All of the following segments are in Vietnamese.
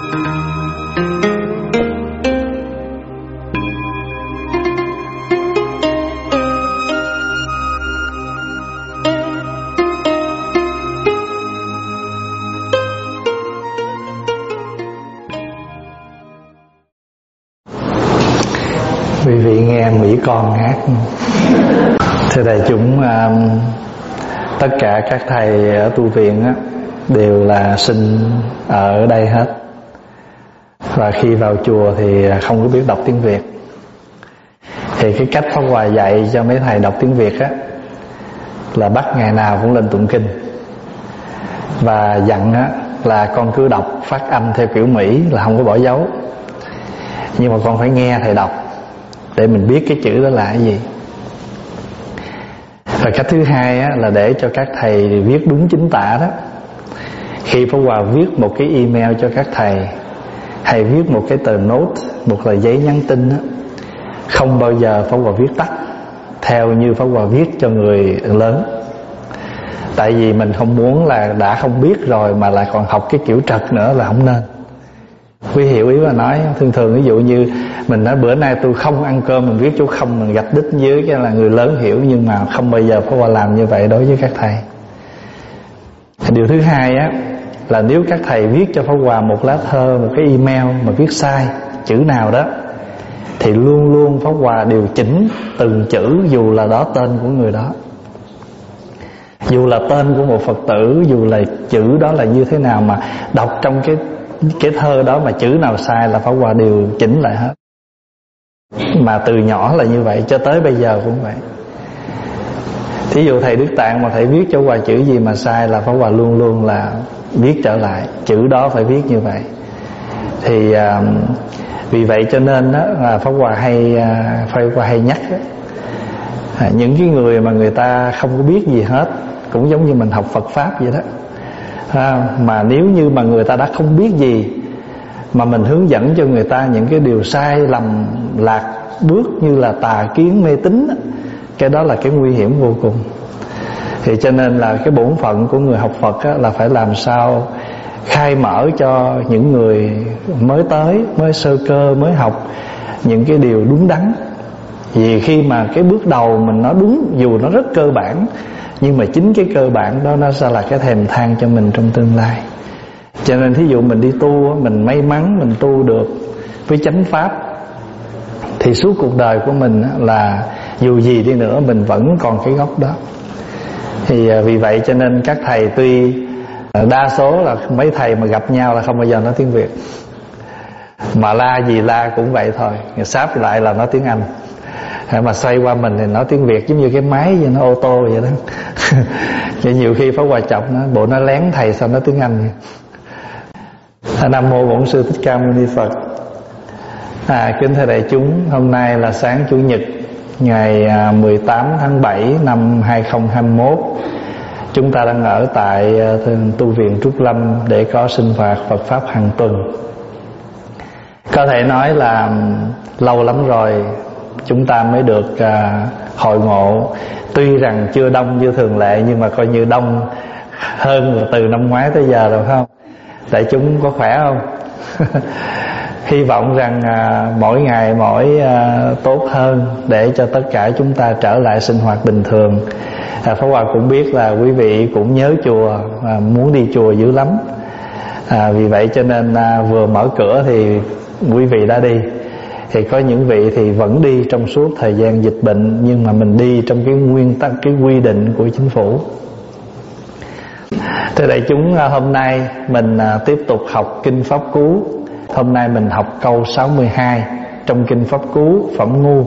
Quý vị nghe Mỹ Con hát. Thưa đại chúng, tất cả các thầy ở tu viện á, đều là sinh ở đây hết. Và khi vào chùa thì không có biết đọc tiếng Việt. Thì cái cách Pháp Hòa dạy cho mấy thầy đọc tiếng Việt á, là bắt ngày nào cũng lên tụng kinh. Và dặn á, là con cứ đọc phát âm theo kiểu Mỹ, là không có bỏ dấu. Nhưng mà con phải nghe thầy đọc để mình biết cái chữ đó là cái gì. Và cách thứ hai á, là để cho các thầy viết đúng chính tả đó. Khi Pháp Hòa viết một cái email cho các thầy, hay viết một cái tờ note, một tờ giấy nhắn tin á, không bao giờ Pháp Hòa viết tắt theo như Pháp Hòa viết cho người lớn. Tại vì mình không muốn là đã không biết rồi mà lại còn học cái kiểu trật nữa là không nên. Quý hiểu ý mà nói. Thường thường ví dụ như mình nói bữa nay tôi không ăn cơm, mình viết chú không, mình gạch đích dưới, cái là người lớn hiểu. Nhưng mà không bao giờ Pháp Hòa làm như vậy đối với các thầy. Điều thứ hai á, là nếu các thầy viết cho Pháp Hòa một lá thơ, một cái email mà viết sai chữ nào đó, thì luôn luôn Pháp Hòa điều chỉnh từng chữ, dù là đó tên của người đó, dù là tên của một Phật tử, dù là chữ đó là như thế nào, mà đọc trong cái thơ đó mà chữ nào sai là Pháp Hòa điều chỉnh lại hết. Mà từ nhỏ là như vậy, cho tới bây giờ cũng vậy. Thí dụ thầy Đức Tạng mà thầy viết cho Hòa chữ gì mà sai là Pháp Hòa luôn luôn là viết trở lại, chữ đó phải viết như vậy. Thì vì vậy cho nên đó, Pháp Hòa hay nhắc đó, những cái người mà người ta không có biết gì hết, cũng giống như mình học Phật Pháp vậy đó. Mà nếu như mà người ta đã không biết gì mà mình hướng dẫn cho người ta những cái điều sai lầm lạc bước như là tà kiến mê tín, cái đó là cái nguy hiểm vô cùng. Thì cho nên là cái bổn phận của người học Phật á, là phải làm sao khai mở cho những người mới tới, mới sơ cơ, mới học những cái điều đúng đắn. Vì khi mà cái bước đầu mình nói đúng, dù nó rất cơ bản, nhưng mà chính cái cơ bản đó nó sẽ là cái thèm than cho mình trong tương lai. Cho nên thí dụ mình đi tu, mình may mắn mình tu được với chánh pháp, thì suốt cuộc đời của mình là dù gì đi nữa mình vẫn còn cái gốc đó. Thì vì vậy cho nên các thầy tuy đa số là mấy thầy mà gặp nhau là không bao giờ nói tiếng Việt, mà la gì la cũng vậy thôi, sáp lại là nói tiếng Anh. Mà xoay qua mình thì nói tiếng Việt giống như cái máy vậy, nó ô tô vậy đó. Cho nhiều khi Pháp Hòa chọc nó, bộ nó lén thầy sao nói tiếng Anh vậy. Nam mô Bổn Sư Thích Ca Mâu Ni Phật. Kính thưa đại chúng, hôm nay là sáng Chủ nhật ngày 18 tháng 7 năm 2021. Chúng ta đang ở tại tu viện Trúc Lâm để có sinh hoạt Phật Pháp hàng tuần. Có thể nói là lâu lắm rồi chúng ta mới được hội ngộ. Tuy rằng chưa đông như thường lệ, nhưng mà coi như đông hơn từ năm ngoái tới giờ rồi, phải không? Đại chúng có khỏe không? Hy vọng rằng mỗi ngày mỗi tốt hơn, để cho tất cả chúng ta trở lại sinh hoạt bình thường. Pháp Hòa cũng biết là quý vị cũng nhớ chùa, muốn đi chùa dữ lắm. Vì vậy cho nên vừa mở cửa thì quý vị đã đi. Thì có những vị thì vẫn đi trong suốt thời gian dịch bệnh, nhưng mà mình đi trong cái nguyên tắc, cái quy định của chính phủ. Thưa đại chúng, hôm nay mình tiếp tục học Kinh Pháp Cú. Hôm nay mình học câu 62 trong Kinh Pháp Cú, phẩm ngu.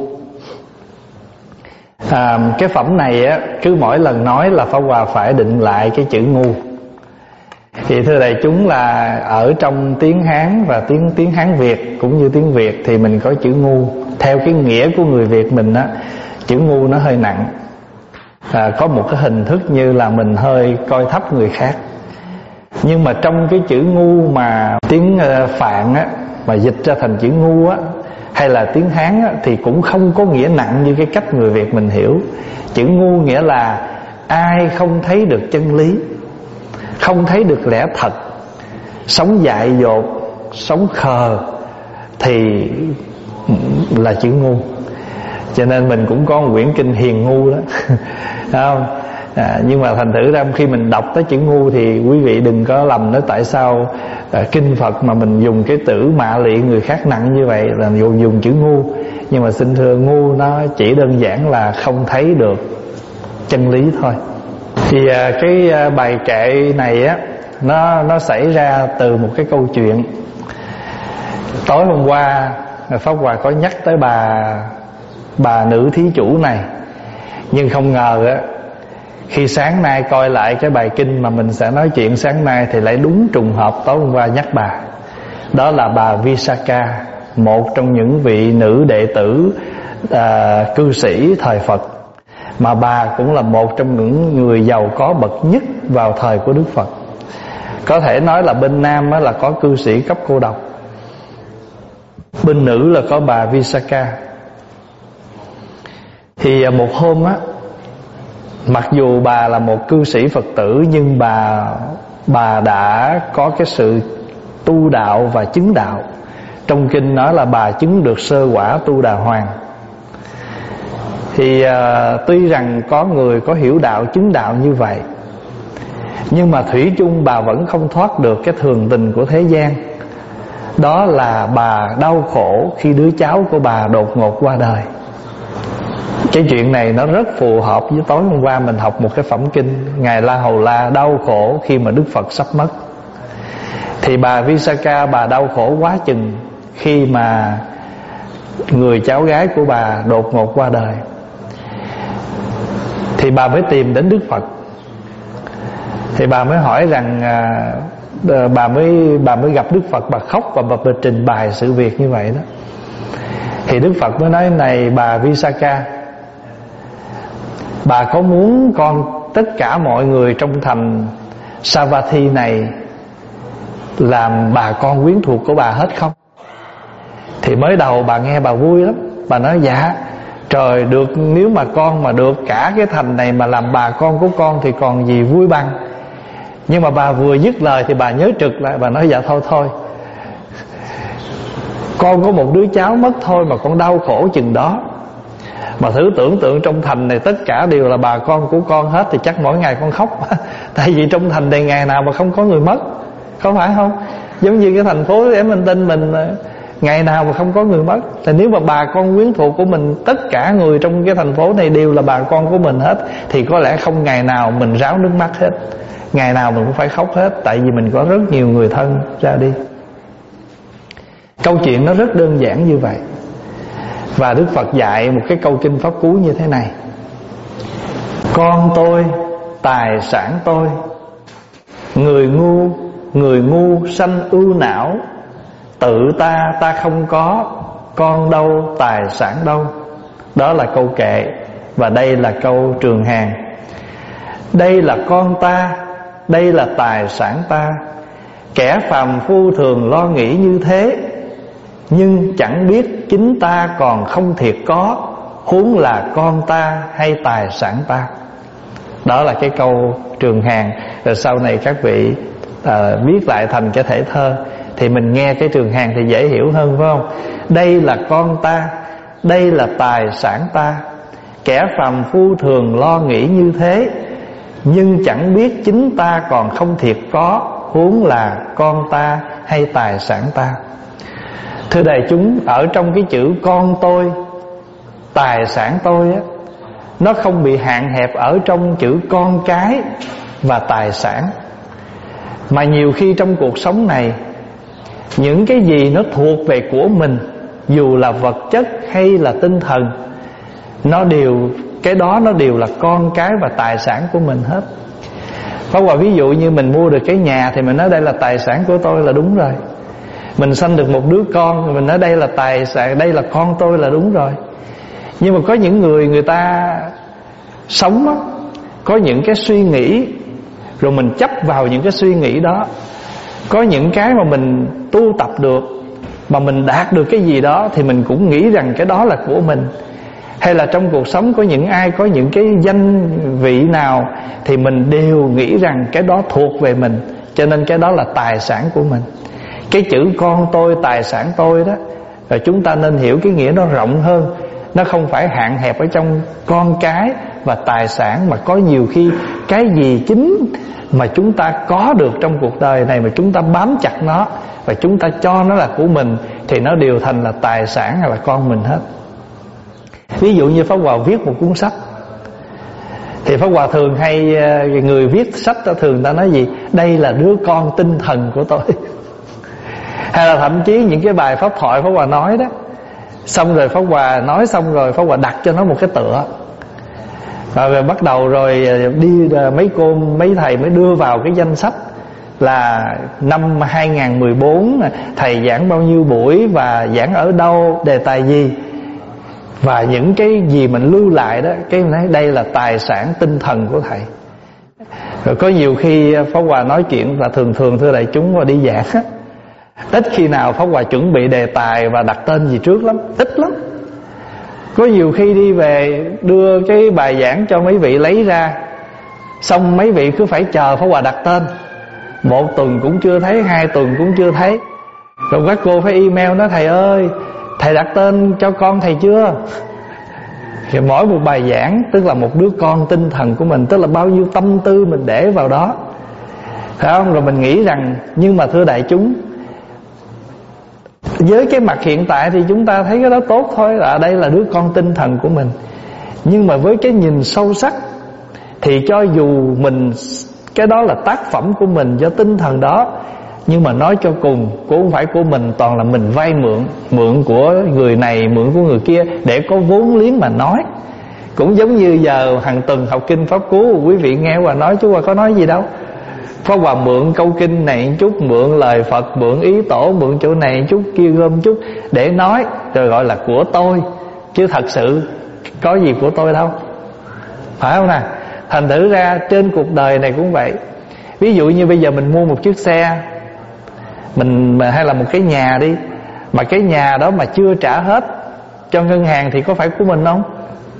Cái phẩm này á, cứ mỗi lần nói là Pháp Hòa phải định lại cái chữ ngu. Thì thưa đại chúng, là ở trong tiếng Hán và tiếng Hán Việt cũng như tiếng Việt thì mình có chữ ngu. Theo cái nghĩa của người Việt mình á, chữ ngu nó hơi nặng. Có một cái hình thức như là mình hơi coi thấp người khác. Nhưng mà trong cái chữ ngu mà tiếng Phạn á, mà dịch ra thành chữ ngu á, hay là tiếng Hán á, thì cũng không có nghĩa nặng như cái cách người Việt mình hiểu. Chữ ngu nghĩa là ai không thấy được chân lý, không thấy được lẽ thật, sống dại dột, sống khờ thì là chữ ngu. Cho nên mình cũng có một quyển kinh Hiền Ngu đó không? Nhưng mà thành thử ra khi mình đọc tới chữ ngu thì quý vị đừng có lầm nói tại sao kinh Phật mà mình dùng cái từ mạ lị người khác nặng như vậy, là dùng chữ ngu. Nhưng mà xin thưa, ngu nó chỉ đơn giản là không thấy được chân lý thôi. Thì cái bài kệ này á, nó xảy ra từ một cái câu chuyện. Tối hôm qua Pháp Hòa có nhắc tới bà nữ thí chủ này, nhưng không ngờ á, khi sáng nay coi lại cái bài kinh mà mình sẽ nói chuyện sáng nay thì lại đúng trùng hợp tối hôm qua nhắc bà. Đó là bà Visakha, một trong những vị nữ đệ tử cư sĩ thời Phật, mà bà cũng là một trong những người giàu có bậc nhất vào thời của Đức Phật. Có thể nói là bên Nam là có cư sĩ cấp cô độc, bên nữ là có bà Visakha. Thì một hôm á, mặc dù bà là một cư sĩ Phật tử, nhưng bà đã có cái sự tu đạo và chứng đạo. Trong kinh nói là bà chứng được sơ quả Tu Đà Hoàng. Thì tuy rằng có người có hiểu đạo chứng đạo như vậy, nhưng mà thủy chung bà vẫn không thoát được cái thường tình của thế gian. Đó là bà đau khổ khi đứa cháu của bà đột ngột qua đời. Cái chuyện này nó rất phù hợp với tối hôm qua mình học một cái phẩm kinh Ngài La Hầu La đau khổ khi mà Đức Phật sắp mất. Thì bà Visakha bà đau khổ quá chừng khi mà người cháu gái của bà đột ngột qua đời. Thì bà mới tìm đến Đức Phật. Thì bà mới hỏi rằng bà mới gặp Đức Phật, bà khóc và bà trình bày sự việc như vậy đó. Thì Đức Phật mới nói: này bà Visakha, bà có muốn tất cả mọi người trong thành Savatthi này làm bà con quyến thuộc của bà hết không? Thì mới đầu bà nghe bà vui lắm. Bà nói: dạ trời, được, nếu mà con mà được cả cái thành này mà làm bà con của con thì còn gì vui bằng. Nhưng mà bà vừa dứt lời thì bà nhớ trực lại. Bà nói: dạ thôi, con có một đứa cháu mất thôi mà con đau khổ chừng đó. Mà thử tưởng tượng trong thành này tất cả đều là bà con của con hết thì chắc mỗi ngày con khóc. Tại vì trong thành này ngày nào mà không có người mất, không phải không? Giống như cái thành phố Ém Minh Tinh mình, ngày nào mà không có người mất. Thì nếu mà bà con quyến thuộc của mình, tất cả người trong cái thành phố này đều là bà con của mình hết, thì có lẽ không ngày nào mình ráo nước mắt hết, ngày nào mình cũng phải khóc hết. Tại vì mình có rất nhiều người thân ra đi. Câu chuyện nó rất đơn giản như vậy. Và Đức Phật dạy một cái câu kinh pháp cú như thế này: con tôi, tài sản tôi, người ngu sanh ưu não, tự ta không có, con đâu tài sản đâu. Đó là câu kệ. Và đây là câu Trường Hàng: đây là con ta, đây là tài sản ta, kẻ phàm phu thường lo nghĩ như thế, nhưng chẳng biết chính ta còn không thiệt có, huống là con ta hay tài sản ta. Đó là cái câu Trường Hàng. Rồi sau này các vị viết lại thành cái thể thơ, thì mình nghe cái Trường Hàng thì dễ hiểu hơn, phải không? Đây là con ta, đây là tài sản ta, kẻ phàm phu thường lo nghĩ như thế, nhưng chẳng biết chính ta còn không thiệt có, huống là con ta hay tài sản ta. Thưa đại chúng, ở trong cái chữ con tôi, tài sản tôi á, nó không bị hạn hẹp ở trong chữ con cái và tài sản. Mà nhiều khi trong cuộc sống này, những cái gì nó thuộc về của mình, dù là vật chất hay là tinh thần, cái đó nó đều là con cái và tài sản của mình hết. Có qua ví dụ như mình mua được cái nhà thì mình nói đây là tài sản của tôi là đúng rồi. Mình sanh được một đứa con, mình nói đây là tài sản, đây là con tôi là đúng rồi. Nhưng mà có những người ta sống đó, có những cái suy nghĩ, rồi mình chấp vào những cái suy nghĩ đó. Có những cái mà mình tu tập được, mà mình đạt được cái gì đó, thì mình cũng nghĩ rằng cái đó là của mình. Hay là trong cuộc sống có những ai có những cái danh vị nào, thì mình đều nghĩ rằng cái đó thuộc về mình, cho nên cái đó là tài sản của mình. Cái chữ con tôi, tài sản tôi đó, rồi chúng ta nên hiểu cái nghĩa nó rộng hơn. Nó không phải hạn hẹp ở trong con cái và tài sản, mà có nhiều khi cái gì chính mà chúng ta có được trong cuộc đời này mà chúng ta bám chặt nó và chúng ta cho nó là của mình, thì nó đều thành là tài sản hay là con mình hết. Ví dụ như Pháp Hòa viết một cuốn sách, thì Pháp Hòa thường hay, người viết sách thường ta nói gì? Đây là đứa con tinh thần của tôi. Hay là thậm chí những cái bài pháp thoại Pháp Hòa nói đó, xong rồi Pháp Hòa nói xong rồi Pháp Hòa đặt cho nó một cái tựa, rồi bắt đầu rồi đi mấy thầy mới đưa vào cái danh sách là năm 2014 thầy giảng bao nhiêu buổi và giảng ở đâu, đề tài gì, và những cái gì mình lưu lại đó, cái nói đây là tài sản tinh thần của thầy. Rồi có nhiều khi Pháp Hòa nói chuyện là thường thưa đại chúng và đi giảng á, ít khi nào Pháp Hòa chuẩn bị đề tài và đặt tên gì trước lắm, ít lắm. Có nhiều khi đi về đưa cái bài giảng cho mấy vị lấy ra, xong mấy vị cứ phải chờ Pháp Hòa đặt tên. Một tuần cũng chưa thấy, 2 tuần cũng chưa thấy. Rồi các cô phải email nói: thầy ơi, thầy đặt tên cho con thầy chưa? Thì mỗi một bài giảng tức là một đứa con tinh thần của mình, tức là bao nhiêu tâm tư mình để vào đó, phải không? Rồi mình nghĩ rằng, nhưng mà thưa đại chúng, với cái mặt hiện tại thì chúng ta thấy cái đó tốt thôi, là đây là đứa con tinh thần của mình. Nhưng mà với cái nhìn sâu sắc thì cho dù mình, cái đó là tác phẩm của mình do tinh thần đó, nhưng mà nói cho cùng cũng không phải của mình, toàn là mình vay mượn của người này, mượn của người kia để có vốn liếng mà nói. Cũng giống như giờ hàng tuần học kinh Pháp Cú, quý vị nghe Hòa nói, chú Hòa có nói gì đâu. Pháp Hòa mượn câu kinh này chút, mượn lời Phật, mượn ý tổ, mượn chỗ này chút, kia gom chút để nói, rồi gọi là của tôi. Chứ thật sự có gì của tôi đâu, phải không nào? Thành thử ra trên cuộc đời này cũng vậy. Ví dụ như bây giờ mình mua một chiếc xe, hay là một cái nhà đi, mà cái nhà đó mà chưa trả hết cho ngân hàng thì có phải của mình không?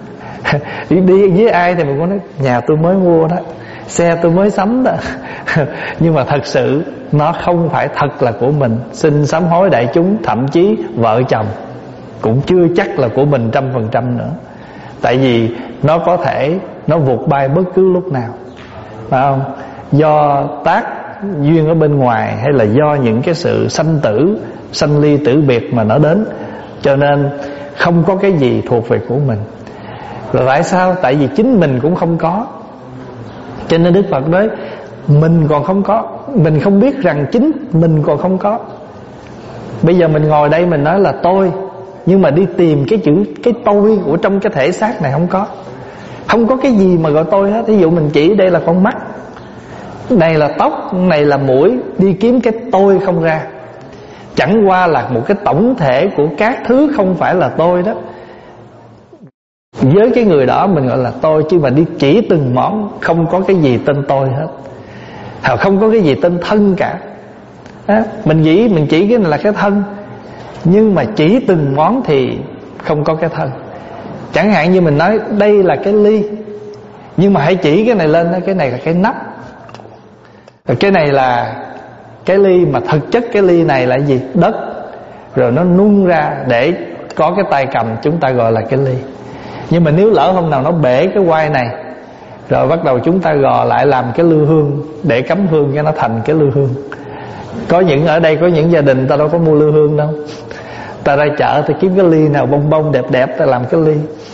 Đi với ai thì mình có nói nhà tôi mới mua đó, xe tôi mới sắm đó. Nhưng mà thật sự nó không phải thật là của mình. Xin sám hối đại chúng, thậm chí vợ chồng cũng chưa chắc là của mình 100% nữa. Tại vì nó có thể nó vụt bay bất cứ lúc nào, phải không? Do tác duyên ở bên ngoài, hay là do những cái sự sanh ly tử biệt mà nó đến. Cho nên không có cái gì thuộc về của mình. Rồi tại sao? Tại vì chính mình cũng không có. Cho nên Đức Phật nói mình còn không có, mình không biết rằng chính mình còn không có. Bây giờ mình ngồi đây mình nói là tôi, nhưng mà đi tìm cái chữ, cái tôi của trong cái thể xác này không có. Không có cái gì mà gọi tôi hết. Ví dụ mình chỉ đây là con mắt, này là tóc, này là mũi, đi kiếm cái tôi không ra. Chẳng qua là một cái tổng thể của các thứ không phải là tôi đó. Với cái người đó mình gọi là tôi, chứ mà đi chỉ từng món, không có cái gì tên tôi hết, không có cái gì tên thân cả. Mình chỉ cái này là cái thân, nhưng mà chỉ từng món thì không có cái thân. Chẳng hạn như mình nói đây là cái ly, nhưng mà hãy chỉ cái này lên, cái này là cái nắp, rồi cái này là cái ly, mà thực chất cái ly này là gì? Đất. Rồi nó nung ra để có cái tay cầm, chúng ta gọi là cái ly. Nhưng mà nếu lỡ hôm nào nó bể cái quai này, rồi bắt đầu chúng ta gò lại làm cái lư hương để cắm hương, cho nó thành cái lư hương. Có những ở đây có những gia đình ta đâu có mua lư hương đâu, ta ra chợ ta kiếm cái ly nào bông bông đẹp đẹp ta làm cái ly.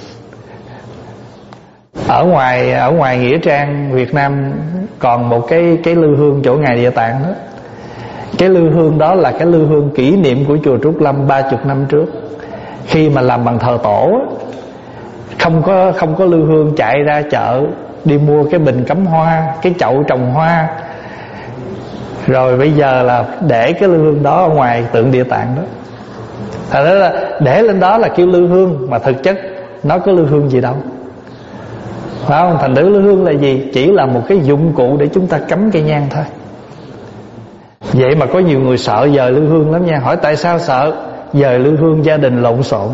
Ở ngoài nghĩa trang Việt Nam còn một cái lư hương chỗ Ngài Địa Tạng đó. Cái lư hương đó là cái lư hương kỷ niệm của chùa Trúc Lâm 30 năm trước. Khi mà làm bằng thờ tổ, không có lư hương chạy ra chợ đi mua cái bình cắm hoa, cái chậu trồng hoa. Rồi bây giờ là để cái lư hương đó ở ngoài tượng Địa Tạng đó. Thật ra là để lên đó là kêu lư hương, mà thực chất nó có lư hương gì đâu, phải không? Thành thử lư hương là gì? Chỉ là một cái dụng cụ để chúng ta cắm cây nhang thôi. Vậy mà có nhiều người sợ dời lư hương lắm nha. Hỏi tại sao sợ? Dời lư hương gia đình lộn xộn.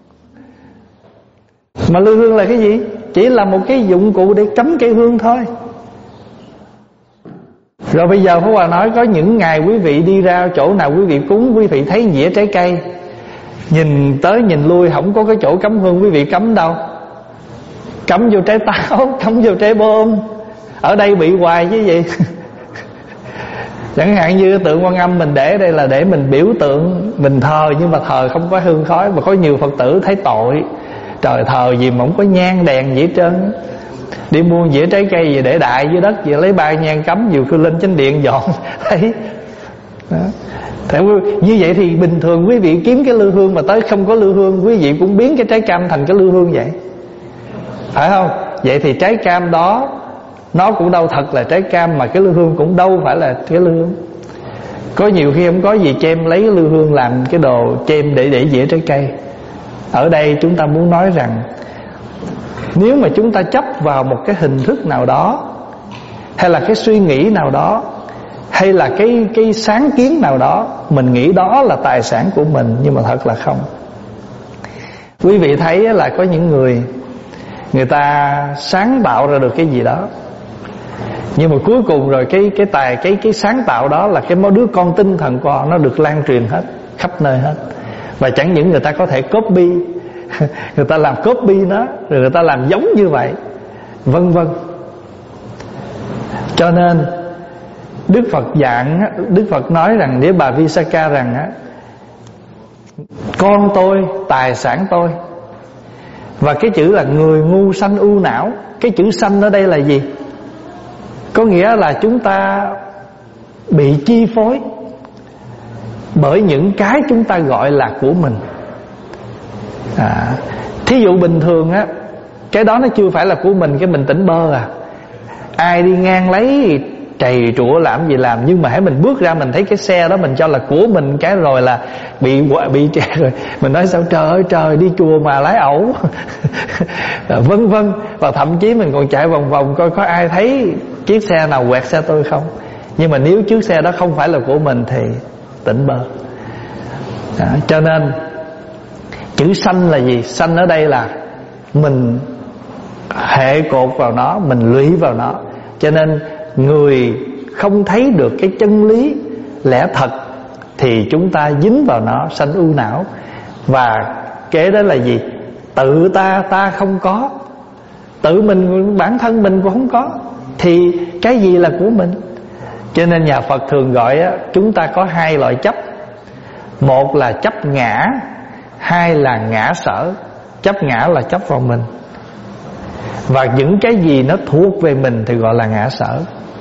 Mà lư hương là cái gì? Chỉ là một cái dụng cụ để cắm cây hương thôi. Rồi bây giờ Pháp Hòa nói có những ngày quý vị đi ra chỗ nào quý vị cúng, quý vị thấy dĩa trái cây, nhìn tới nhìn lui không có cái chỗ cắm hương, quý vị cắm đâu? Cắm vô trái táo, cắm vô trái bom. Ở đây bị hoài chứ gì. Chẳng hạn như tượng Quan Âm mình để đây là để mình biểu tượng, mình thờ, nhưng mà thờ không có hương khói. Mà có nhiều Phật tử thấy tội, trời thờ gì mà không có nhang đèn gì hết trơn. Đi mua dĩa trái cây gì để đại dưới đất, vậy lấy ba nhang cắm, nhiều khi lên chánh điện dọn thấy đó. Như vậy thì bình thường quý vị kiếm cái lư hương mà tới không có lư hương, quý vị cũng biến cái trái cam thành cái lư hương vậy, phải không? Vậy thì trái cam đó nó cũng đâu thật là trái cam, mà cái lư hương cũng đâu phải là cái lư hương. Có nhiều khi không có gì chêm lấy cái lư hương làm cái đồ chêm để dĩa trái cây. Ở đây chúng ta muốn nói rằng nếu mà chúng ta chấp vào một cái hình thức nào đó, hay là cái suy nghĩ nào đó, hay là cái sáng kiến nào đó, mình nghĩ đó là tài sản của mình, nhưng mà thật là không. Quý vị thấy là có những người ta sáng tạo ra được cái gì đó, nhưng mà cuối cùng rồi cái sáng tạo đó là cái đứa con tinh thần của họ, nó được lan truyền hết khắp nơi hết. Và chẳng những người ta có thể copy, người ta làm copy nó, rồi người ta làm giống như vậy, vân vân. Cho nên Đức Phật nói rằng với bà Visakha rằng con tôi, tài sản tôi. Và cái chữ là người ngu sanh ưu não. Cái chữ sanh ở đây là gì? Có nghĩa là chúng ta bị chi phối bởi những cái chúng ta gọi là của mình. Thí dụ bình thường á, cái đó nó chưa phải là của mình, cái mình tỉnh bơ à. Ai đi ngang lấy trầy trụa làm gì làm, nhưng mà hãy mình bước ra mình thấy cái xe đó mình cho là của mình, cái rồi là bị trè rồi. Mình nói sao trời ơi trời, đi chùa mà lái ẩu vân vân. Và thậm chí mình còn chạy vòng vòng coi có ai thấy chiếc xe nào quẹt xe tôi không. Nhưng mà nếu chiếc xe đó không phải là của mình thì tỉnh bơ. Cho nên chữ sanh là gì? Sanh ở đây là mình hệ cột vào nó, mình lụy vào nó. Cho nên người không thấy được cái chân lý lẽ thật thì chúng ta dính vào nó, sanh ưu não. Và kế đó là gì? Tự ta không có, tự mình bản thân mình cũng không có, thì cái gì là của mình? Cho nên nhà Phật thường gọi chúng ta có hai loại chấp. Một là chấp ngã, hai là ngã sở. Chấp ngã là chấp vào mình, và những cái gì nó thuộc về mình thì gọi là ngã sở.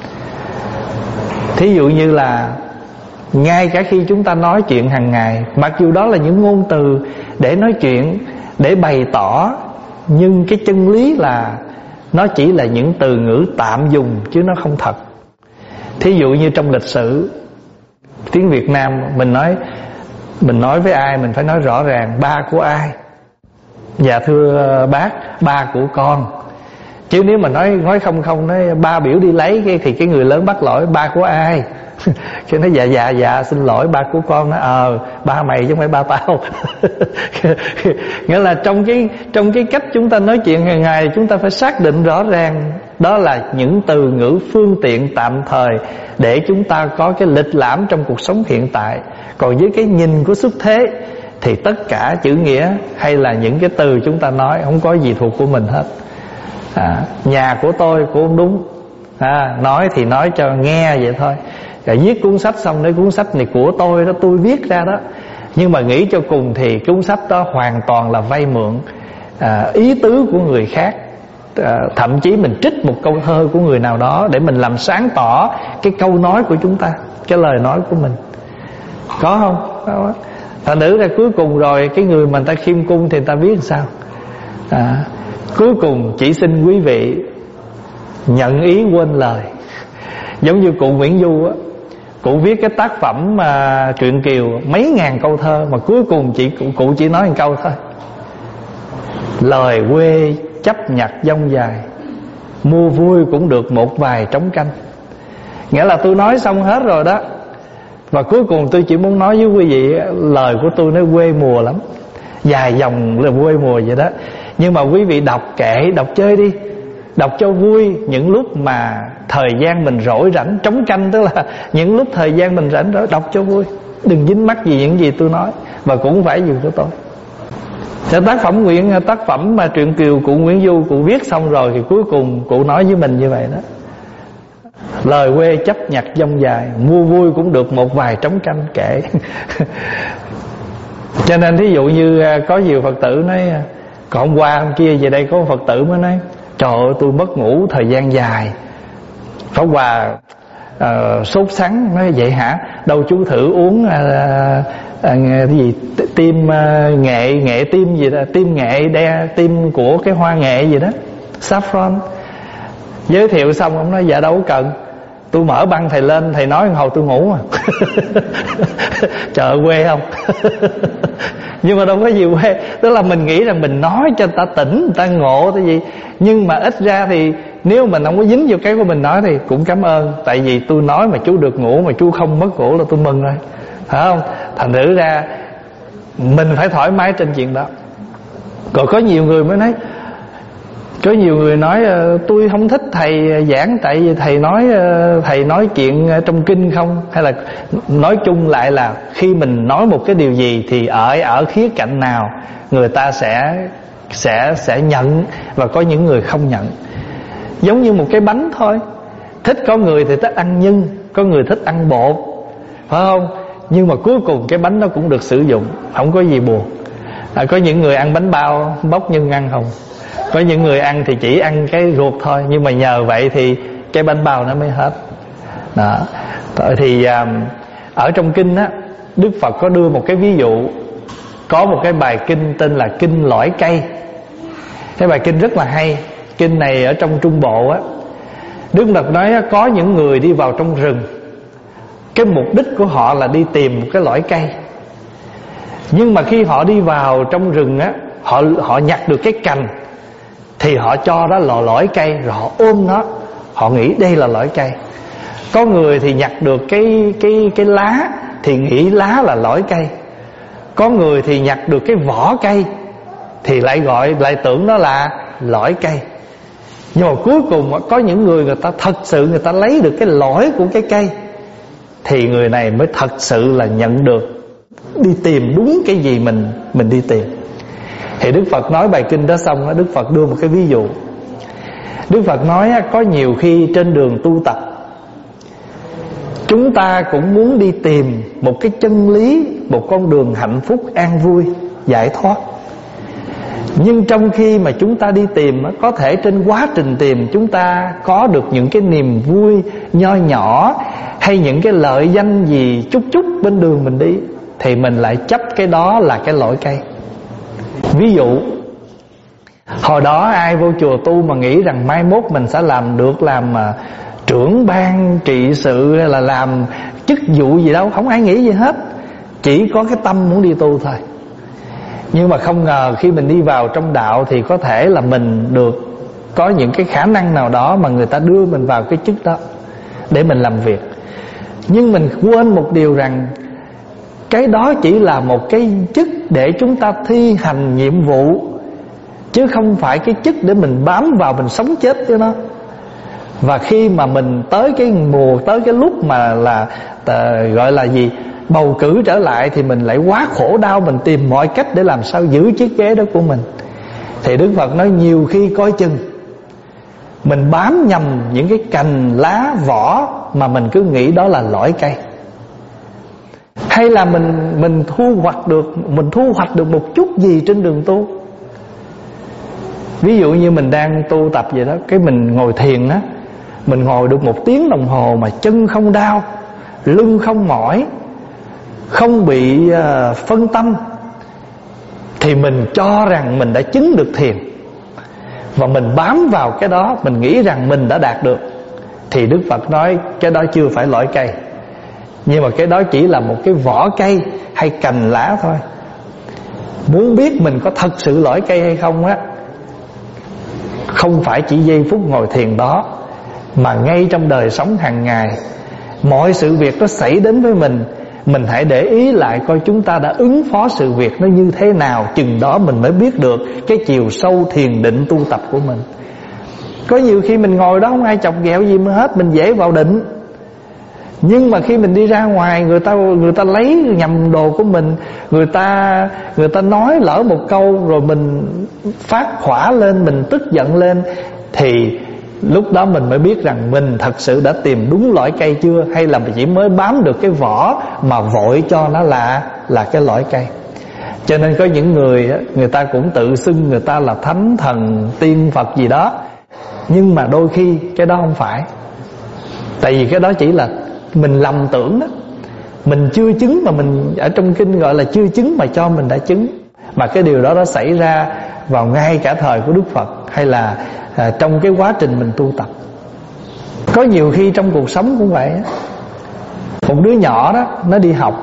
Thí dụ như là ngay cả khi chúng ta nói chuyện hàng ngày, mặc dù đó là những ngôn từ để nói chuyện, để bày tỏ, nhưng cái chân lý là nó chỉ là những từ ngữ tạm dùng chứ nó không thật. Thí dụ như trong lịch sử tiếng Việt Nam, mình nói với ai mình phải nói rõ ràng ba của ai. Dạ thưa bác, ba của con. Chứ nếu mà nói không nói ba biểu đi lấy thì cái người lớn bắt lỗi, ba của ai? Cái nói dạ xin lỗi, ba của con. Nói ba mày chứ không phải ba tao. Nghĩa là trong cái cách chúng ta nói chuyện hàng ngày, chúng ta phải xác định rõ ràng đó là những từ ngữ phương tiện tạm thời để chúng ta có cái lịch lãm trong cuộc sống hiện tại. Còn với cái nhìn của xuất thế thì tất cả chữ nghĩa hay là những cái từ chúng ta nói không có gì thuộc của mình hết. Nhà của tôi cũng không đúng, nói thì nói cho nghe vậy thôi. Rồi viết cuốn sách xong, cái cuốn sách này của tôi đó, tôi viết ra đó. Nhưng mà nghĩ cho cùng thì cuốn sách đó hoàn toàn là vay mượn ý tứ của người khác. Thậm chí mình trích một câu thơ của người nào đó để mình làm sáng tỏ cái câu nói của chúng ta, cái lời nói của mình. Có không? Đó. Thành nữ ra cuối cùng rồi cái người mà người ta khiêm cung thì người ta biết sao? Cuối cùng chỉ xin quý vị nhận ý quên lời. Giống như cụ Nguyễn Du á, cụ viết cái tác phẩm mà truyện Kiều mấy ngàn câu thơ, mà cuối cùng cụ chỉ nói một câu thôi: lời quê chấp nhặt dông dài, mua vui cũng được một vài trống canh. Nghĩa là tôi nói xong hết rồi đó, và cuối cùng tôi chỉ muốn nói với quý vị, lời của tôi nó quê mùa lắm, dài dòng là quê mùa vậy đó. Nhưng mà quý vị đọc kệ, đọc chơi đi. Đọc cho vui những lúc mà thời gian mình rỗi rảnh, trống canh tức là những lúc thời gian mình rảnh đó, đọc cho vui. Đừng dính mắc gì những gì tôi nói, và cũng phải gì của tôi. Tác phẩm mà truyện Kiều cụ Nguyễn Du cụ viết xong rồi thì cuối cùng cụ nói với mình như vậy đó: lời quê chấp nhặt dông dài, mua vui cũng được một vài trống canh kể. Cho nên thí dụ như có nhiều Phật tử nói, còn hôm qua hôm kia về đây có một Phật tử mới nói: trời ơi tôi mất ngủ thời gian dài. Pháp Hòa sốt sắng, nói vậy hả? Đâu chú thử uống cái gì tim nghệ tim gì đó, tim nghệ tim của cái hoa nghệ gì đó, saffron. Giới thiệu xong ông nói: dạ đâu có cần, tôi mở băng thầy lên, thầy nói hồi tôi ngủ mà. Trời ơi, quê không? Nhưng mà đâu có gì quê. Tức là mình nghĩ rằng mình nói cho người ta tỉnh, người ta ngộ cái gì. Nhưng mà ít ra thì nếu mình không có dính vô cái của mình nói thì cũng cảm ơn. Tại vì tôi nói mà chú được ngủ, mà chú không mất ngủ là tôi mừng rồi, phải không? Thành thử ra mình phải thoải mái trên chuyện đó. Còn có nhiều người mới nói, có nhiều người nói tôi không thích thầy giảng tại vì thầy nói chuyện trong kinh không. Hay là nói chung lại là khi mình nói một cái điều gì thì ở khía cạnh nào người ta sẽ nhận, và có những người không nhận. Giống như một cái bánh thôi, có người thì thích ăn nhân, có người thích ăn bột, phải không? Nhưng mà cuối cùng cái bánh đó cũng được sử dụng, không có gì buồn. Có những người ăn bánh bao bóc nhân ăn không, có những người ăn thì chỉ ăn cái ruột thôi, nhưng mà nhờ vậy thì cái bánh bao nó mới hết đó. Thì ở trong kinh á, Đức Phật có đưa một cái ví dụ. Có một cái bài kinh tên là Kinh Lõi Cây. Cái bài kinh rất là hay. Kinh này ở trong Trung Bộ á, Đức Phật nói có những người đi vào trong rừng, cái mục đích của họ là đi tìm một cái lõi cây. Nhưng mà khi họ đi vào trong rừng á, họ nhặt được cái cành thì họ cho đó là lõi cây, rồi họ ôm nó, họ nghĩ đây là lõi cây. Có người thì nhặt được cái lá thì nghĩ lá là lõi cây. Có người thì nhặt được cái vỏ cây thì lại tưởng đó là lõi cây. Nhưng mà cuối cùng có những người ta thật sự người ta lấy được cái lõi của cái cây, thì người này mới thật sự là nhận được, đi tìm đúng cái gì mình đi tìm. Thì Đức Phật nói bài kinh đó xong, Đức Phật đưa một cái ví dụ. Đức Phật nói có nhiều khi trên đường tu tập, chúng ta cũng muốn đi tìm một cái chân lý, một con đường hạnh phúc, an vui, giải thoát. Nhưng trong khi mà chúng ta đi tìm, có thể trên quá trình tìm chúng ta có được những cái niềm vui nho nhỏ, hay những cái lợi danh gì chút chút bên đường mình đi, thì mình lại chấp cái đó là cái lõi cây. Ví dụ, hồi đó ai vô chùa tu mà nghĩ rằng mai mốt mình sẽ làm trưởng ban trị sự hay là làm chức vụ gì đâu, không ai nghĩ gì hết, chỉ có cái tâm muốn đi tu thôi. Nhưng mà không ngờ khi mình đi vào trong đạo thì có thể là mình được có những cái khả năng nào đó mà người ta đưa mình vào cái chức đó để mình làm việc. Nhưng mình quên một điều rằng cái đó chỉ là một cái chức để chúng ta thi hành nhiệm vụ, chứ không phải cái chức để mình bám vào mình sống chết với nó. Và khi mà mình tới cái lúc mà gọi là gì, bầu cử trở lại, thì mình lại quá khổ đau, mình tìm mọi cách để làm sao giữ chiếc ghế đó của mình. Thì Đức Phật nói nhiều khi coi chừng mình bám nhầm những cái cành lá vỏ mà mình cứ nghĩ đó là lõi cây. Hay là mình thu hoạch được một chút gì trên đường tu. Ví dụ như mình đang tu tập vậy đó, cái mình ngồi thiền á, mình ngồi được 1 tiếng đồng hồ mà chân không đau, lưng không mỏi, không bị phân tâm, thì mình cho rằng mình đã chứng được thiền, và mình bám vào cái đó, mình nghĩ rằng mình đã đạt được. Thì Đức Phật nói cái đó chưa phải lõi cây, nhưng mà cái đó chỉ là một cái vỏ cây hay cành lá thôi. Muốn biết mình có thật sự lõi cây hay không á, không phải chỉ giây phút ngồi thiền đó, mà ngay trong đời sống hàng ngày, mọi sự việc nó xảy đến với mình hãy để ý lại coi chúng ta đã ứng phó sự việc nó như thế nào. Chừng đó mình mới biết được cái chiều sâu thiền định tu tập của mình. Có nhiều khi mình ngồi đó không ai chọc ghẹo gì mà hết, mình dễ vào định. Nhưng mà khi mình đi ra ngoài, người ta lấy nhầm đồ của mình, người ta nói lỡ một câu rồi mình phát hỏa lên, mình tức giận lên, thì lúc đó mình mới biết rằng mình thật sự đã tìm đúng loại cây chưa, hay là mình chỉ mới bám được cái vỏ mà vội cho nó là cái loại cây. Cho nên có những người ta cũng tự xưng người ta là thánh thần tiên Phật gì đó, nhưng mà đôi khi cái đó không phải. Tại vì cái đó chỉ là mình lầm tưởng đó. Mình chưa chứng mà mình, ở trong kinh gọi là chưa chứng mà cho mình đã chứng. Mà cái điều đó nó xảy ra vào ngay cả thời của Đức Phật, hay là trong cái quá trình mình tu tập. Có nhiều khi trong cuộc sống cũng vậy. Một đứa nhỏ đó, nó đi học,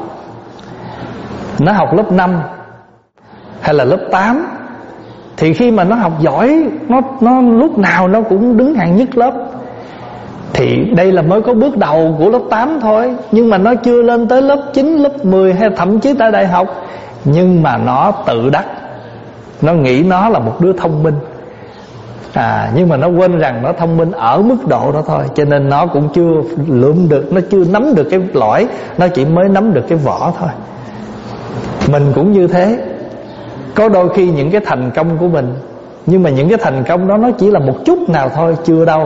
nó học lớp 5 hay là lớp 8, thì khi mà nó học giỏi, nó lúc nào nó cũng đứng hạng nhất lớp. Thì đây là mới có bước đầu của lớp 8 thôi, nhưng mà nó chưa lên tới lớp 9, lớp 10 hay thậm chí tới đại học. Nhưng mà nó tự đắc, nó nghĩ nó là một đứa thông minh, nhưng mà nó quên rằng nó thông minh ở mức độ đó thôi. Cho nên nó cũng chưa lượm được, nó chưa nắm được cái lõi, nó chỉ mới nắm được cái vỏ thôi. Mình cũng như thế. Có đôi khi những cái thành công của mình, nhưng mà những cái thành công đó nó chỉ là một chút nào thôi, chưa đâu.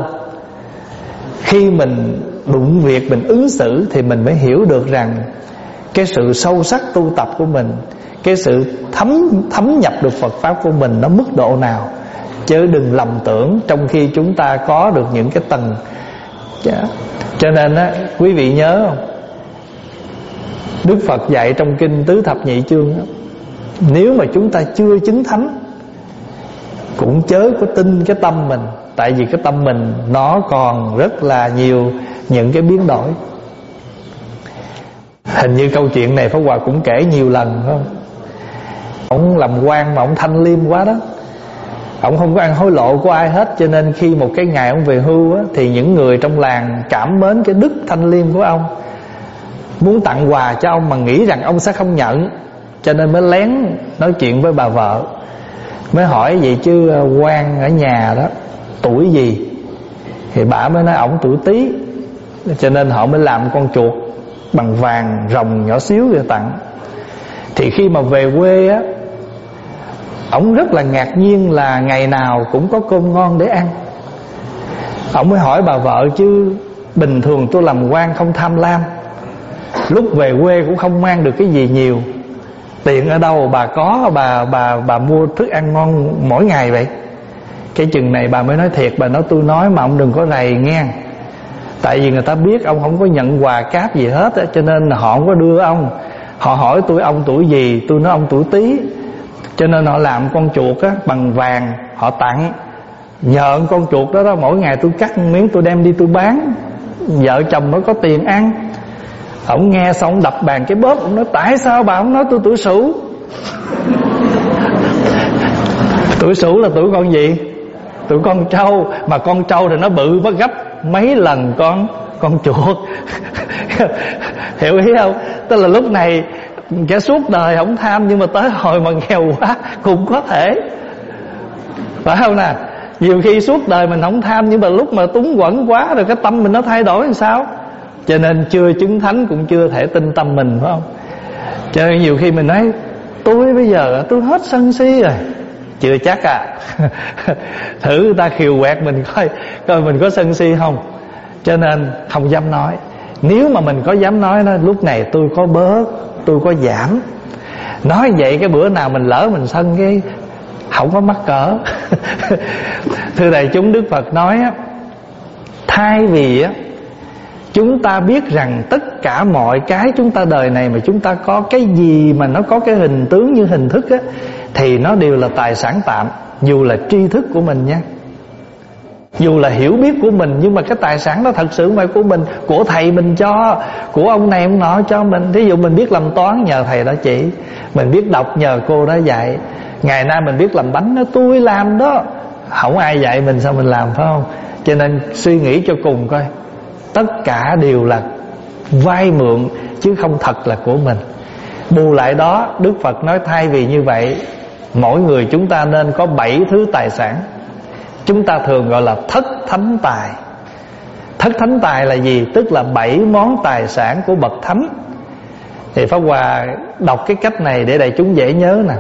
Khi mình đụng việc, mình ứng xử, thì mình mới hiểu được rằng cái sự sâu sắc tu tập của mình, cái sự thấm nhập được Phật Pháp của mình nó mức độ nào. Chứ đừng lầm tưởng trong khi chúng ta có được những cái tầng. Cho nên á, quý vị nhớ không, Đức Phật dạy trong kinh Tứ Thập Nhị Chương á, nếu mà chúng ta chưa chứng thánh, cũng chớ có tin cái tâm mình. Tại vì cái tâm mình nó còn rất là nhiều những cái biến đổi. Hình như câu chuyện này Pháp Hòa cũng kể nhiều lần, phải không? Ông làm quan mà ông thanh liêm quá đó, ông không có ăn hối lộ của ai hết. Cho nên khi một cái ngày ông về hưu á, thì những người trong làng cảm mến cái đức thanh liêm của ông, muốn tặng quà cho ông mà nghĩ rằng ông sẽ không nhận. Cho nên mới lén nói chuyện với bà vợ, mới hỏi vậy chứ quan ở nhà đó tuổi gì? Thì bà mới nói ổng tuổi Tý. Cho nên họ mới làm con chuột bằng vàng rồng nhỏ xíu rồi tặng. Thì khi mà về quê á, ổng rất là ngạc nhiên là ngày nào cũng có cơm ngon để ăn. Ổng mới hỏi bà vợ chứ bình thường tôi làm quan không tham lam, lúc về quê cũng không mang được cái gì nhiều, tiền ở đâu bà có, bà mua thức ăn ngon mỗi ngày vậy? Cái chừng này bà mới nói thiệt, bà nói tôi nói mà ông đừng có rầy nghe. Tại vì người ta biết ông không có nhận quà cáp gì hết á, cho nên họ không có đưa ông. Họ hỏi tôi ông tuổi gì, tôi nói ông tuổi Tý. Cho nên họ làm con chuột á bằng vàng, họ tặng. Nhờ con chuột đó mỗi ngày tôi cắt miếng tôi đem đi tôi bán, vợ chồng mới có tiền ăn. Ông nghe xong ông đập bàn cái bóp, ông nói tại sao bà không nói tôi tuổi Sửu? Tuổi Sửu là tuổi con gì? Tuổi con trâu. Mà con trâu thì nó bự nó gấp mấy lần con chuột. Hiểu ý không? Tức là lúc này cái suốt đời không tham, nhưng mà tới hồi mà nghèo quá cũng có thể, phải không nè? Nhiều khi suốt đời mình không tham, nhưng mà lúc mà túng quẫn quá rồi cái tâm mình nó thay đổi làm sao? Cho nên chưa chứng thánh cũng chưa thể tin tâm mình, phải không? Cho nên nhiều khi mình nói tôi bây giờ tôi hết sân si rồi. Chưa chắc thử người ta khiều quẹt mình coi mình có sân si không. Cho nên không dám nói. Nếu mà mình có dám nói đó, lúc này tôi có bớt, tôi có giảm. Nói vậy cái bữa nào mình lỡ mình sân cái không có mắc cỡ. Thưa đại chúng, Đức Phật nói á, thay vì á chúng ta biết rằng tất cả mọi cái chúng ta đời này mà chúng ta có cái gì mà nó có cái hình tướng như hình thức á, thì nó đều là tài sản tạm. Dù là tri thức của mình nha, dù là hiểu biết của mình, nhưng mà cái tài sản đó thật sự không phải của mình, của thầy mình cho, của ông này ông nọ cho mình. Thí dụ mình biết làm toán nhờ thầy đó chỉ, mình biết đọc nhờ cô đó dạy, ngày nay mình biết làm bánh đó tôi làm đó, không ai dạy mình sao mình làm, phải không? Cho nên suy nghĩ cho cùng coi, tất cả đều là vay mượn chứ không thật là của mình. Bù lại đó, Đức Phật nói thay vì như vậy, mỗi người chúng ta nên có 7 thứ tài sản. chúng ta thường gọi là thất thánh tài. Thất thánh tài là gì? Tức là 7 món tài sản của bậc thánh. Thì Pháp Hòa đọc cái cách này để đại chúng dễ nhớ nè.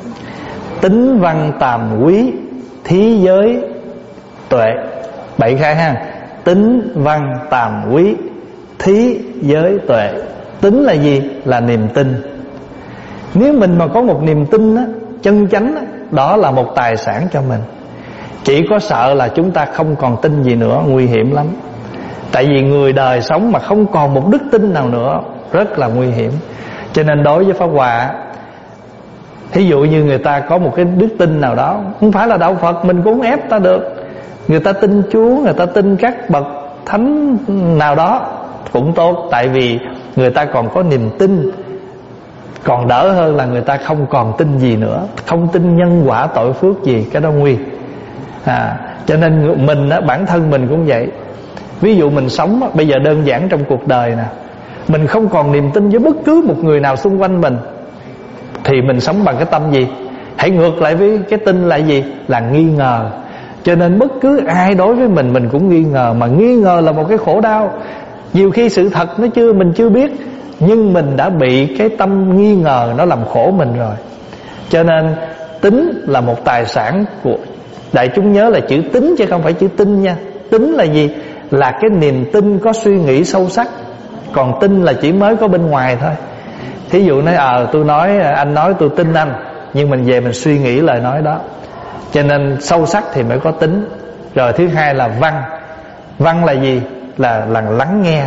Tính văn tàm quý, thí giới tuệ. 7 khai ha. Tính văn tàm quý, thí giới tuệ. Tính là gì? Là niềm tin. Nếu mình mà có một niềm tin á, chân chánh á, đó là một tài sản cho mình. Chỉ có sợ là chúng ta không còn tin gì nữa, nguy hiểm lắm. Tại vì người đời sống mà không còn một đức tin nào nữa rất là nguy hiểm. Cho nên đối với Pháp Hòa, thí dụ như người ta có một cái đức tin nào đó, không phải là đạo Phật, mình cũng không ép ta được. Người ta tin Chúa, người ta tin các bậc thánh nào đó cũng tốt. Tại vì người ta còn có niềm tin, còn đỡ hơn là người ta không còn tin gì nữa, không tin nhân quả tội phước gì, cái đó nguy. Cho nên mình á, bản thân mình cũng vậy. Ví dụ mình sống á, bây giờ đơn giản trong cuộc đời nè, mình không còn niềm tin với bất cứ một người nào xung quanh mình, thì mình sống bằng cái tâm gì? Hãy ngược lại với cái tin là gì? Là nghi ngờ. Cho nên bất cứ ai đối với mình cũng nghi ngờ. Mà nghi ngờ là một cái khổ đau. Nhiều khi sự thật mình chưa biết, nhưng mình đã bị cái tâm nghi ngờ nó làm khổ mình rồi. Cho nên tính là một tài sản của đại chúng. Nhớ là chữ tính chứ không phải chữ tin nha. Tính là gì? Là cái niềm tin có suy nghĩ sâu sắc. Còn tin là chỉ mới có bên ngoài thôi. Thí dụ nói tôi nói, anh nói tôi tin anh, nhưng mình về mình suy nghĩ lời nói đó. Cho nên sâu sắc thì mới có tính. Rồi thứ hai là văn. Văn là gì? Là lắng nghe.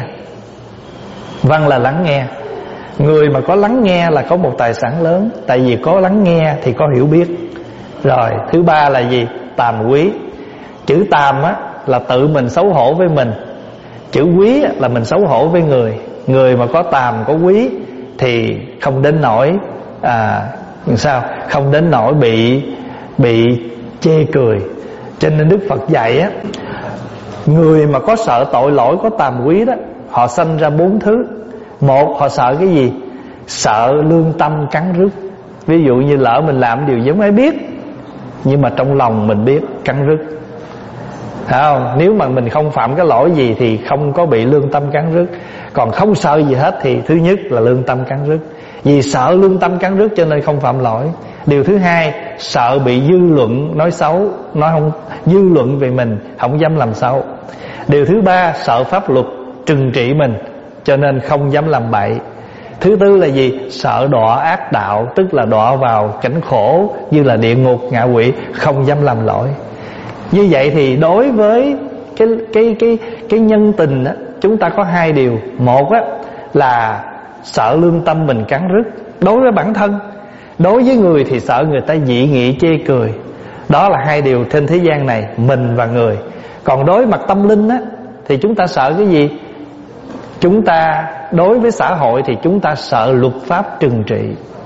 Văn là lắng nghe. Người mà có lắng nghe là có một tài sản lớn. Tại vì có lắng nghe thì có hiểu biết. Rồi thứ ba là gì? Tàm quý. Chữ tàm á là tự mình xấu hổ với mình. Chữ quý là mình xấu hổ với người. Người mà có tàm có quý thì không đến nỗi sao? Không đến nỗi bị chê cười. Cho nên Đức Phật dạy á, người mà có sợ tội lỗi, có tàm quý đó, họ sanh ra 4 thứ. Một, họ sợ cái gì? Sợ lương tâm cắn rứt. Ví dụ như lỡ mình làm điều giống ai biết, nhưng mà trong lòng mình biết cắn rứt. Phải không? Nếu mà mình không phạm cái lỗi gì thì không có bị lương tâm cắn rứt. Còn không sợ gì hết thì thứ nhất là lương tâm cắn rứt. Vì sợ lương tâm cắn rứt cho nên không phạm lỗi. Điều thứ hai, sợ bị dư luận nói xấu, nói không, dư luận về mình, không dám làm xấu. Điều thứ ba, sợ pháp luật trừng trị mình, cho nên không dám làm bậy. Thứ tư là gì? Sợ đọa ác đạo, tức là đọa vào cảnh khổ như là địa ngục, ngạ quỷ, không dám làm lỗi. Như vậy thì đối với cái nhân tình á, chúng ta có 2 điều. Một á là sợ lương tâm mình cắn rứt đối với bản thân. Đối với người thì sợ người ta dị nghị chê cười. Đó là 2 điều trên thế gian này, mình và người. Còn đối mặt tâm linh á thì chúng ta sợ cái gì? Chúng ta đối với xã hội thì chúng ta sợ luật pháp trừng trị.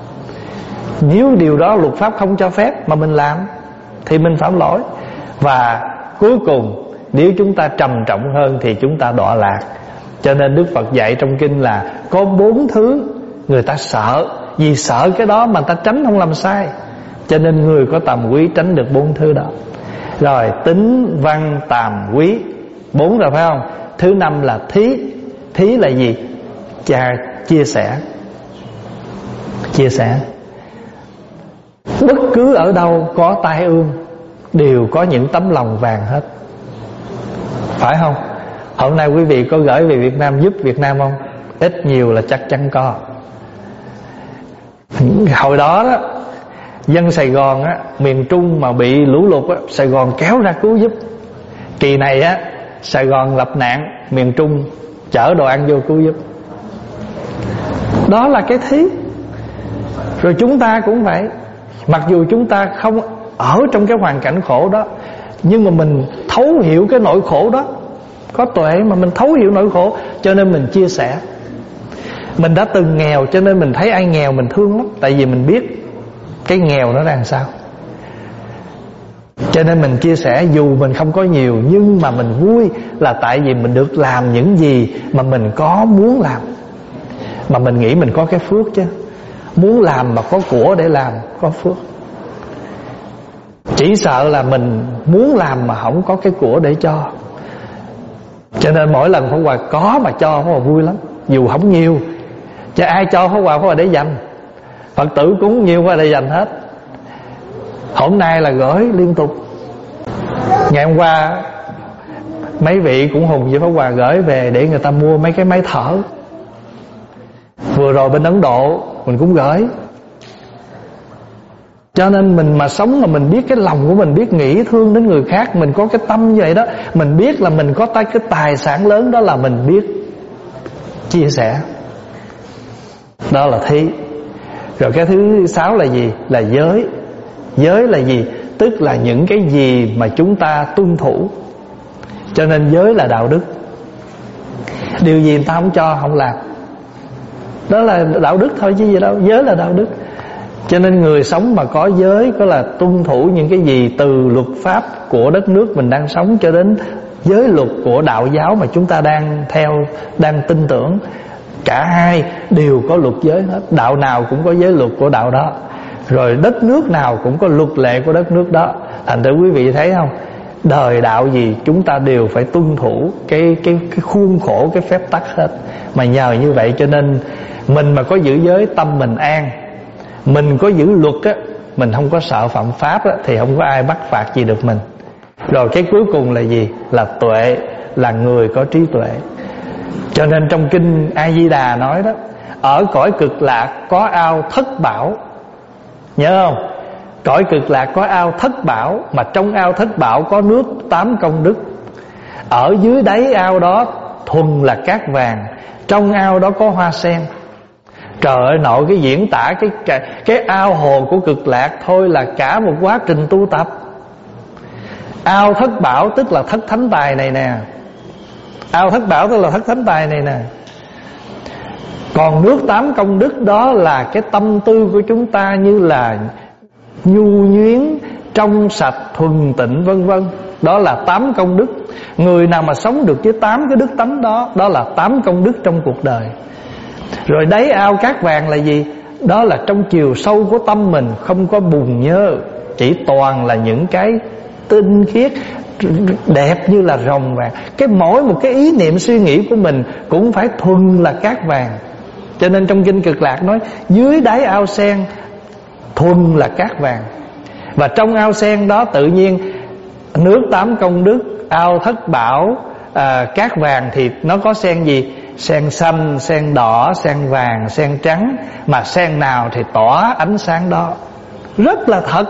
Nếu điều đó luật pháp không cho phép mà mình làm thì mình phạm lỗi. Và cuối cùng nếu chúng ta trầm trọng hơn thì chúng ta đọa lạc. Cho nên Đức Phật dạy trong kinh là có 4 thứ người ta sợ. Vì sợ cái đó mà ta tránh không làm sai. Cho nên người có tàm quý tránh được 4 thứ đó. Rồi tính văn tàm quý, 4 rồi phải không? Thứ 5 là thí. Thí là gì? Chia sẻ. Chia sẻ. Bất cứ ở đâu có tai ương đều có những tấm lòng vàng hết, phải không? Hôm nay quý vị có gửi về Việt Nam giúp Việt Nam không? Ít nhiều là chắc chắn có. Hồi đó dân Sài Gòn á, miền Trung mà bị lũ lụt á, Sài Gòn kéo ra cứu giúp. Kỳ này á, Sài Gòn lập nạn, miền Trung chở đồ ăn vô cứu giúp. Đó là cái thí. Rồi chúng ta cũng vậy. Mặc dù chúng ta không ở trong cái hoàn cảnh khổ đó, nhưng mà mình thấu hiểu cái nỗi khổ đó. Có tuệ mà mình thấu hiểu nỗi khổ, cho nên mình chia sẻ. Mình đã từng nghèo cho nên mình thấy ai nghèo mình thương lắm. Tại vì mình biết cái nghèo nó ra làm sao. Cho nên mình chia sẻ dù mình không có nhiều, nhưng mà mình vui là tại vì mình được làm những gì mà mình có muốn làm. Mà mình nghĩ mình có cái phước chứ. Muốn làm mà có của để làm, có phước. Chỉ sợ là mình muốn làm mà không có cái của để cho. Cho nên mỗi lần Pháp Hòa có mà cho Pháp Hòa vui lắm. Dù không nhiều, chứ ai cho Pháp Hòa để dành. Phật tử cúng nhiều Pháp Hòa để dành hết. Hôm nay là gửi liên tục. Ngày hôm qua mấy vị cũng hùng với Pháp Hòa gửi về để người ta mua mấy cái máy thở. Vừa rồi bên Ấn Độ mình cũng gửi. Cho nên mình mà sống mà mình biết cái lòng của mình, biết nghĩ thương đến người khác, mình có cái tâm như vậy đó, mình biết là mình có cái tài sản lớn đó là mình biết chia sẻ. Đó là thí. Rồi cái thứ 6 là gì? Là giới. Giới là gì? Tức là những cái gì mà chúng ta tuân thủ. Cho nên giới là đạo đức. Điều gì người ta không cho không làm, đó là đạo đức thôi chứ gì đâu. Giới là đạo đức. Cho nên người sống mà có giới, có là tuân thủ những cái gì, từ luật pháp của đất nước mình đang sống cho đến giới luật của đạo giáo mà chúng ta đang theo, đang tin tưởng. Cả hai đều có luật giới hết. Đạo nào cũng có giới luật của đạo đó. Rồi đất nước nào cũng có luật lệ của đất nước đó. Thành thử quý vị thấy không, đời đạo gì chúng ta đều phải tuân thủ cái khuôn khổ, cái phép tắc hết. Mà nhờ như vậy cho nên mình mà có giữ giới, tâm mình an. Mình có giữ luật á, mình không có sợ phạm pháp á, thì không có ai bắt phạt gì được mình. Rồi cái cuối cùng là gì? Là tuệ, là người có trí tuệ. Cho nên trong kinh A Di Đà nói đó, ở cõi cực lạc có ao thất bảo. Nhớ không? Cõi cực lạc có ao thất bảo, mà trong ao thất bảo có nước 8 công đức. Ở dưới đáy ao đó thuần là cát vàng, trong ao đó có hoa sen. Trời ơi, nội cái diễn tả cái ao hồ của cực lạc thôi là cả một quá trình tu tập. Ao thất bảo tức là thất thánh tài này nè. Ao thất bảo tức là thất thánh tài này nè. Còn nước 8 công đức đó là cái tâm tư của chúng ta, như là nhu nhuyến, trong sạch, thuần tịnh vân vân. Đó là 8 công đức. Người nào mà sống được với 8 cái đức tánh đó, đó là 8 công đức trong cuộc đời. Rồi đáy ao cát vàng là gì? Đó là trong chiều sâu của tâm mình không có bùn nhơ, chỉ toàn là những cái tinh khiết đẹp như là rồng vàng. Cái mỗi một cái ý niệm suy nghĩ của mình cũng phải thuần là cát vàng. Cho nên trong kinh Cực Lạc nói dưới đáy ao sen thuần là cát vàng. Và trong ao sen đó tự nhiên nước 8 công đức, ao thất bảo, cát vàng thì nó có sen gì? Sen xanh, sen đỏ, sen vàng, sen trắng. Mà sen nào thì tỏa ánh sáng đó. Rất là thật.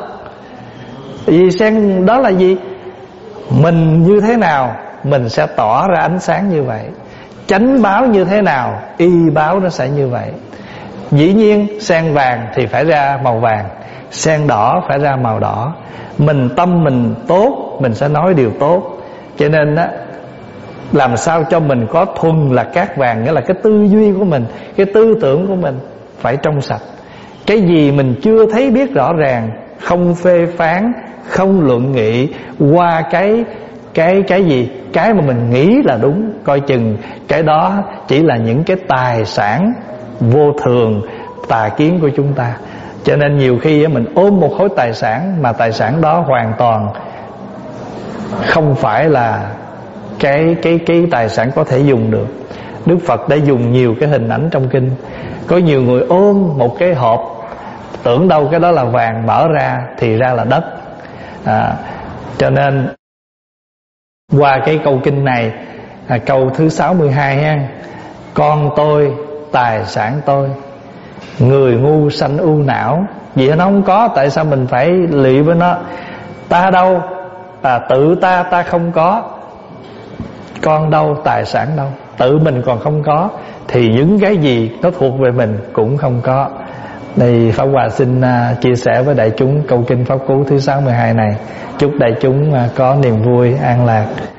Vì sen đó là gì? Mình như thế nào mình sẽ tỏa ra ánh sáng như vậy. Chánh báo như thế nào y báo nó sẽ như vậy. Dĩ nhiên sen vàng thì phải ra màu vàng, sen đỏ phải ra màu đỏ. Mình tâm mình tốt, mình sẽ nói điều tốt. Cho nên á, làm sao cho mình có thuần là cát vàng, nghĩa là cái tư duy của mình, cái tư tưởng của mình phải trong sạch. Cái gì mình chưa thấy biết rõ ràng, không phê phán, không luận nghị qua cái gì, cái mà mình nghĩ là đúng, coi chừng cái đó chỉ là những cái tài sản vô thường, tà kiến của chúng ta. Cho nên nhiều khi mình ôm một khối tài sản mà tài sản đó hoàn toàn không phải là cái tài sản có thể dùng được. Đức Phật đã dùng nhiều cái hình ảnh trong kinh. Có nhiều người ôm một cái hộp, tưởng đâu cái đó là vàng, mở ra thì ra là đất. Cho nên qua cái câu kinh này, câu thứ 62 ha: con tôi, tài sản tôi. Người ngu sanh ưu não. Vì nó không có, tại sao mình phải lụy với nó? Ta đâu, tự ta không có. Con đâu, tài sản đâu. Tự mình còn không có thì những cái gì nó thuộc về mình cũng không có. Đây Pháp Hòa xin chia sẻ với đại chúng câu kinh Pháp Cú thứ 62 này. Chúc đại chúng có niềm vui, an lạc.